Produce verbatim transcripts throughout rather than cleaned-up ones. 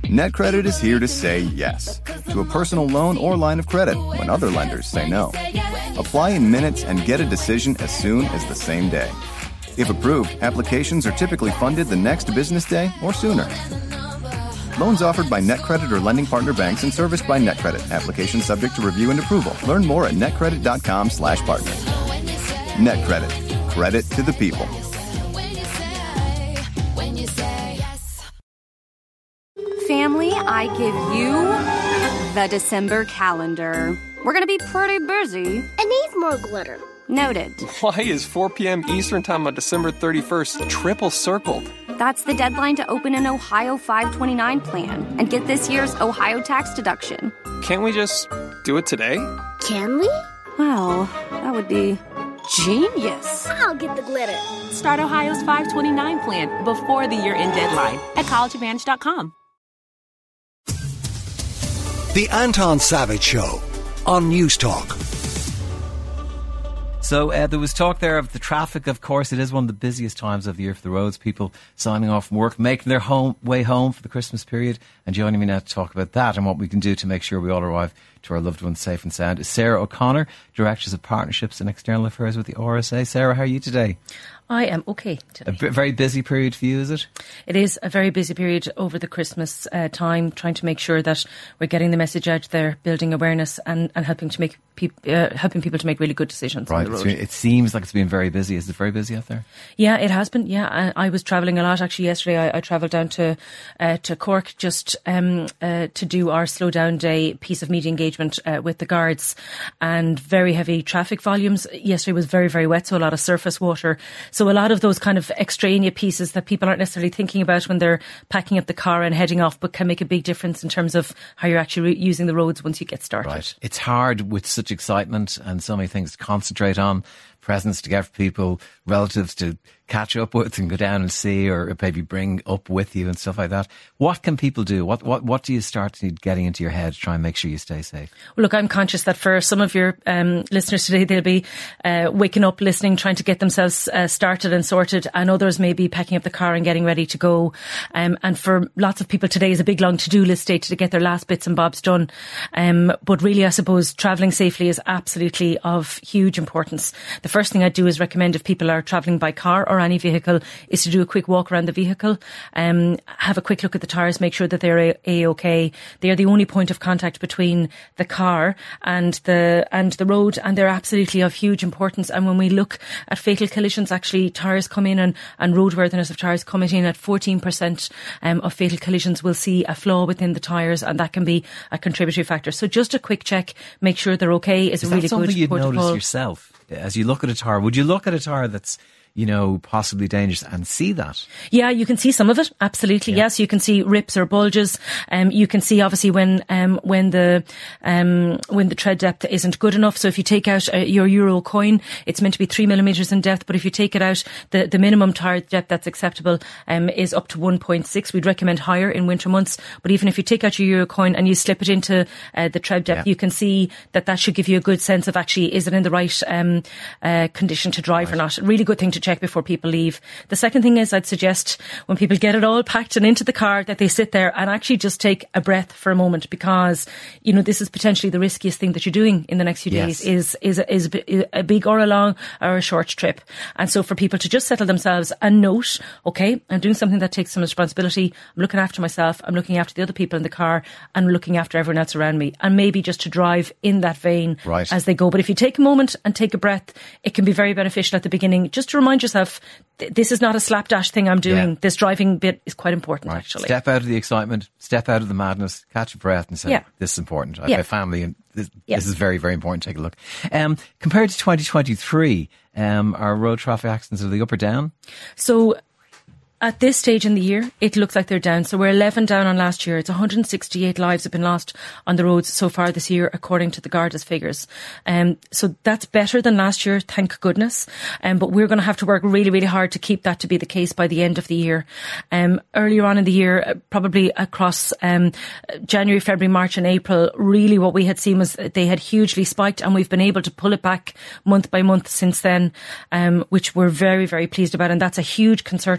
NetCredit is here to say yes to a personal loan or line of credit when other lenders say no. Apply in minutes and get a decision as soon as the same day. If approved, applications are typically funded the next business day or sooner. Loans offered by NetCredit or lending partner banks and serviced by NetCredit. Application subject to review and approval. Learn more at netcredit.com slash partner. NetCredit. Credit to the people. Family, I give you the December calendar. We're going to be pretty busy. It needs more glitter. Noted. Why is four p.m. Eastern Time on December thirty-first triple circled? That's the deadline to open an Ohio five twenty-nine plan and get this year's Ohio tax deduction. Can't we just do it today? Can we? Well, that would be genius. I'll get the glitter. Start Ohio's five twenty-nine plan before the year-end deadline at college advantage dot com. The Anton Savage Show on News Talk. So uh, there was talk there of the traffic. Of course, it is one of the busiest times of the year for the roads. People signing off from work, making their home way home for the Christmas period. And joining me now to talk about that and what we can do to make sure we all arrive to our loved ones safe and sound is Sarah O'Connor, Director of Partnerships and External Affairs with the R S A. Sarah, how are you today? I am okay today. A b- very busy period for you, is it? It is a very busy period over the Christmas uh, time, trying to make sure that we're getting the message out there, building awareness and, and helping to make peop- uh, helping people to make really good decisions right, on the road. It seems like it's been very busy. Is it very busy out there? Yeah, it has been. Yeah, I, I was travelling a lot actually yesterday. I, I travelled down to uh, to Cork just um, uh, to do our Slow Down Day piece of media engagement uh, with the guards, and very heavy traffic volumes. Yesterday was very, very wet, so a lot of surface water. So a lot of those kind of extraneous pieces that people aren't necessarily thinking about when they're packing up the car and heading off, but can make a big difference in terms of how you're actually re- using the roads once you get started. Right. It's hard with such excitement and so many things to concentrate on, presents to get for people, relatives to catch up with and go down and see, or maybe bring up with you and stuff like that. What can people do? What what what do you start getting into your head to try and make sure you stay safe? Well, look, I'm conscious that for some of your um, listeners today, they'll be uh, waking up, listening, trying to get themselves uh, started and sorted, and others may be packing up the car and getting ready to go. Um, and for lots of people, today is a big long to-do list day to get their last bits and bobs done. Um, but really, I suppose travelling safely is absolutely of huge importance. The first thing I'd do is recommend, if people are travelling by car or any vehicle, is to do a quick walk around the vehicle, um, have a quick look at the tyres, make sure that they're a-okay. They are the only point of contact between the car and the and the road, and they're absolutely of huge importance. And when we look at fatal collisions, actually tyres come in and, and roadworthiness of tyres coming in at fourteen percent um, of fatal collisions will see a flaw within the tyres, and that can be a contributory factor. So just a quick check, make sure they're okay is, is a really that something good you'd protocol. Notice yourself as you look at a tyre? Would you look at a tyre that's, you know, possibly dangerous and see that? Yeah, you can see some of it. Absolutely. Yeah. Yes. You can see rips or bulges. Um, you can see obviously when, um, when the, um, when the tread depth isn't good enough. So if you take out uh, your Euro coin, it's meant to be three millimetres in depth. But if you take it out, the, the minimum tyre depth that's acceptable, um, is up to one point six. We'd recommend higher in winter months. But even if you take out your Euro coin and you slip it into, uh, the tread depth, yeah. you can see that that should give you a good sense of actually, is it in the right, um, uh, condition to drive right. or not? Really good thing to check before people leave. The second thing is, I'd suggest when people get it all packed and into the car, that they sit there and actually just take a breath for a moment, because, you know, this is potentially the riskiest thing that you're doing in the next few yes. days is, is, is a big or a long or a short trip. And so for people to just settle themselves and note, okay, I'm doing something that takes some responsibility. I'm looking after myself. I'm looking after the other people in the car and looking after everyone else around me. And maybe just to drive in that vein right. as they go. But if you take a moment and take a breath, it can be very beneficial at the beginning, just to remind yourself, this is not a slapdash thing I'm doing. Yeah. This driving bit is quite important, right. actually. Step out of the excitement, step out of the madness, catch a breath and say, yeah. this is important. I yeah. have a family and this, yeah. this is very, very important. Take a look. Um, compared to twenty twenty-three, um, are road traffic accidents, are they up or down? So at this stage in the year, it looks like they're down. So we're eleven down on last year. It's one hundred sixty-eight lives have been lost on the roads so far this year, according to the Garda's figures. Um, so that's better than last year, thank goodness. Um, but we're going to have to work really, really hard to keep that to be the case by the end of the year. Um, earlier on in the year, probably across um, January, February, March and April, really what we had seen was they had hugely spiked, and we've been able to pull it back month by month since then, um, which we're very, very pleased about. And that's a huge concerted effort from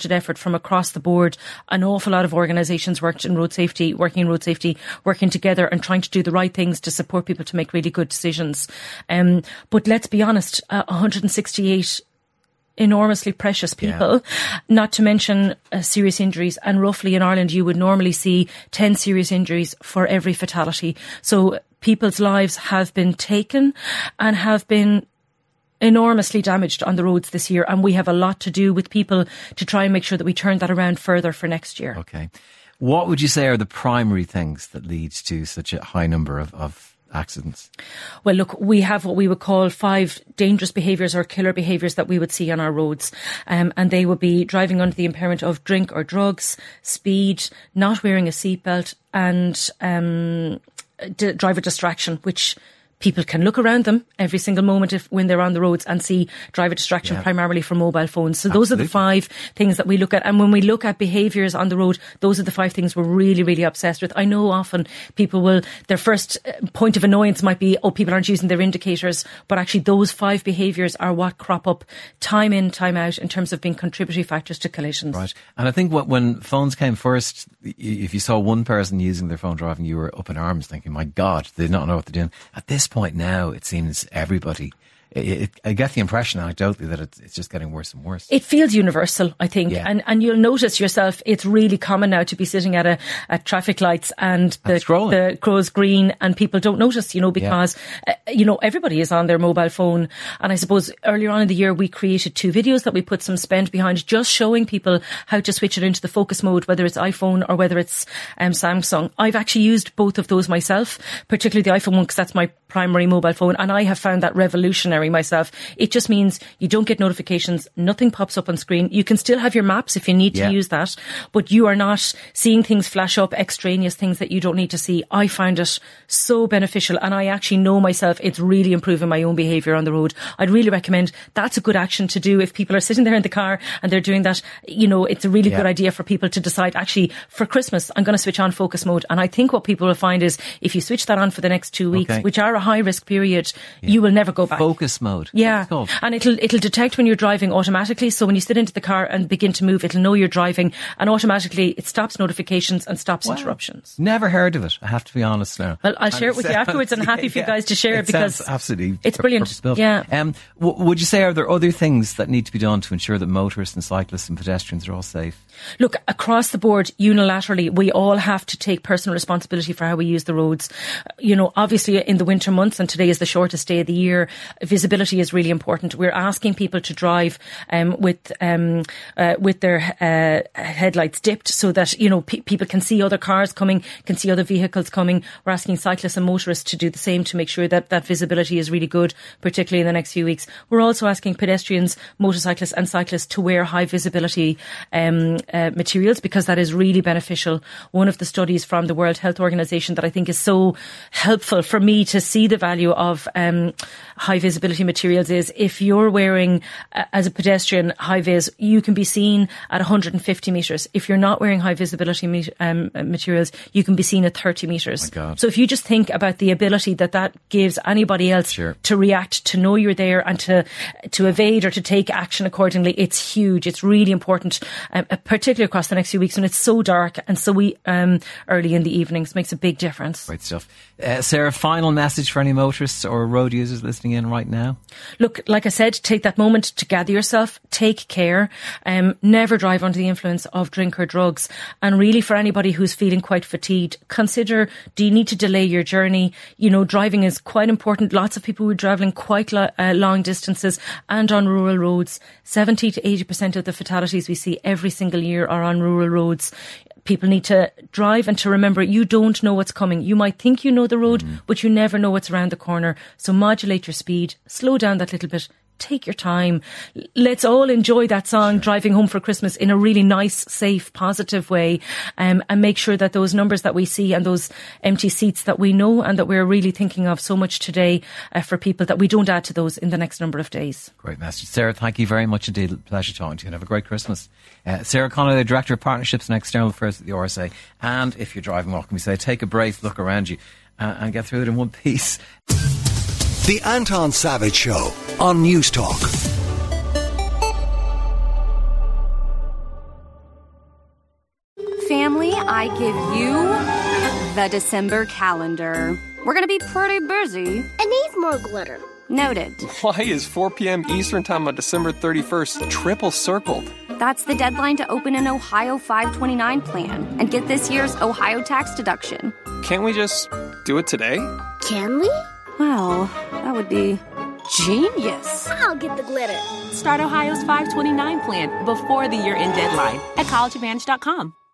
from across the board. An awful lot of organisations worked in road safety, working in road safety, working together and trying to do the right things to support people to make really good decisions. Um, but let's be honest, uh, one hundred sixty-eight enormously precious people, yeah. not to mention uh, serious injuries. And roughly in Ireland, you would normally see ten serious injuries for every fatality. So people's lives have been taken and have been enormously damaged on the roads this year. And we have a lot to do with people to try and make sure that we turn that around further for next year. Okay. What would you say are the primary things that lead to such a high number of, of accidents? Well, look, we have what we would call five dangerous behaviours or killer behaviours that we would see on our roads. Um, and they would be driving under the impairment of drink or drugs, speed, not wearing a seatbelt, and um, d- driver distraction, which people can look around them every single moment if when they're on the roads and see driver distraction yeah. primarily from mobile phones. So Absolutely. Those are the five things that we look at. And when we look at behaviours on the road, those are the five things we're really, really obsessed with. I know often people will, their first point of annoyance might be, oh, people aren't using their indicators. But actually those five behaviours are what crop up time in, time out in terms of being contributory factors to collisions. Right. And I think what, when phones came first, if you saw one person using their phone driving, you were up in arms thinking, my God, they do not know what they're doing. At this point now, it seems everybody, it, it, I get the impression anecdotally that it's, it's just getting worse and worse. It feels universal, I think. Yeah. And and you'll notice yourself, it's really common now to be sitting at a at traffic lights and the, the crow's green and people don't notice, you know, because, yeah. uh, you know, everybody is on their mobile phone. And I suppose earlier on in the year, we created two videos that we put some spend behind, just showing people how to switch it into the focus mode, whether it's iPhone or whether it's um, Samsung. I've actually used both of those myself, particularly the iPhone one, because that's my primary mobile phone. And I have found that revolutionary myself. It just means you don't get notifications, nothing pops up on screen. You can still have your maps if you need to yeah. use that, but you are not seeing things flash up, extraneous things that you don't need to see. I find it so beneficial, and I actually know myself it's really improving my own behaviour on the road. I'd really recommend that's a good action to do if people are sitting there in the car and they're doing that. You know, it's a really yeah. good idea for people to decide, actually, for Christmas, I'm going to switch on focus mode. And I think what people will find is if you switch that on for the next two weeks, okay. which are a high risk period, yeah. you will never go back. Focus mode. Yeah. And it'll it'll detect when you're driving automatically. So when you sit into the car and begin to move, it'll know you're driving, and automatically it stops notifications and stops wow. interruptions. Never heard of it, I have to be honest now. Well, I'll share it with you afterwards, and I'm happy for you guys to share it, it because absolutely it's brilliant. Yeah. Um, w- would you say, are there other things that need to be done to ensure that motorists and cyclists and pedestrians are all safe? Look, across the board, unilaterally, we all have to take personal responsibility for how we use the roads. You know, obviously in the winter months, and today is the shortest day of the year, visibility is really important. We're asking people to drive um, with um, uh, with their uh, headlights dipped so that, you know, pe- people can see other cars coming, can see other vehicles coming. We're asking cyclists and motorists to do the same to make sure that that visibility is really good, particularly in the next few weeks. We're also asking pedestrians, motorcyclists and cyclists to wear high visibility um Uh, materials, because that is really beneficial. One of the studies from the World Health Organization that I think is so helpful for me to see the value of um, high visibility materials is if you're wearing, uh, as a pedestrian, high vis, you can be seen at one hundred fifty metres. If you're not wearing high visibility me- um, materials, you can be seen at thirty metres. Oh so if you just think about the ability that that gives anybody else sure. to react, to know you're there and to to evade or to take action accordingly, it's huge. It's really important, um, particularly across the next few weeks when it's so dark and so we, um, early in the evenings. Makes a big difference. Great stuff. Uh, Sarah, final message for any motorists or road users listening in right now? Look, like I said, take that moment to gather yourself, take care, um, never drive under the influence of drink or drugs. And really, for anybody who's feeling quite fatigued, consider, do you need to delay your journey? You know, driving is quite important. Lots of people who are travelling quite lo- uh, long distances and on rural roads. seventy to eighty percent of the fatalities we see every single year are on rural roads. People need to drive and to remember you don't know what's coming. You might think you know the road, mm. but you never know what's around the corner. So modulate your speed, slow down that little bit. Take your time. Let's all enjoy that song, sure. Driving Home for Christmas, in a really nice, safe, positive way, um, and make sure that those numbers that we see and those empty seats that we know and that we're really thinking of so much today uh, for people, that we don't add to those in the next number of days. Great message. Sarah, thank you very much indeed. Pleasure talking to you, and have a great Christmas. Uh, Sarah Connolly, Director of Partnerships and External Affairs at the R S A. And if you're driving, what can we say? Take a break, look around you, uh, and get through it in one piece. The Anton Savage Show on News Talk. I give you the December calendar. We're going to be pretty busy. It needs more glitter. Noted. Why is four p.m. Eastern Time on December thirty-first triple circled? That's the deadline to open an Ohio five twenty-nine plan and get this year's Ohio tax deduction. Can't we just do it today? Can we? Well, that would be genius. I'll get the glitter. Start Ohio's five twenty-nine plan before the year-end deadline at college advantage dot com.